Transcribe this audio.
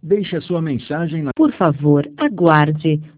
Deixe a sua mensagem na... Por favor, aguarde.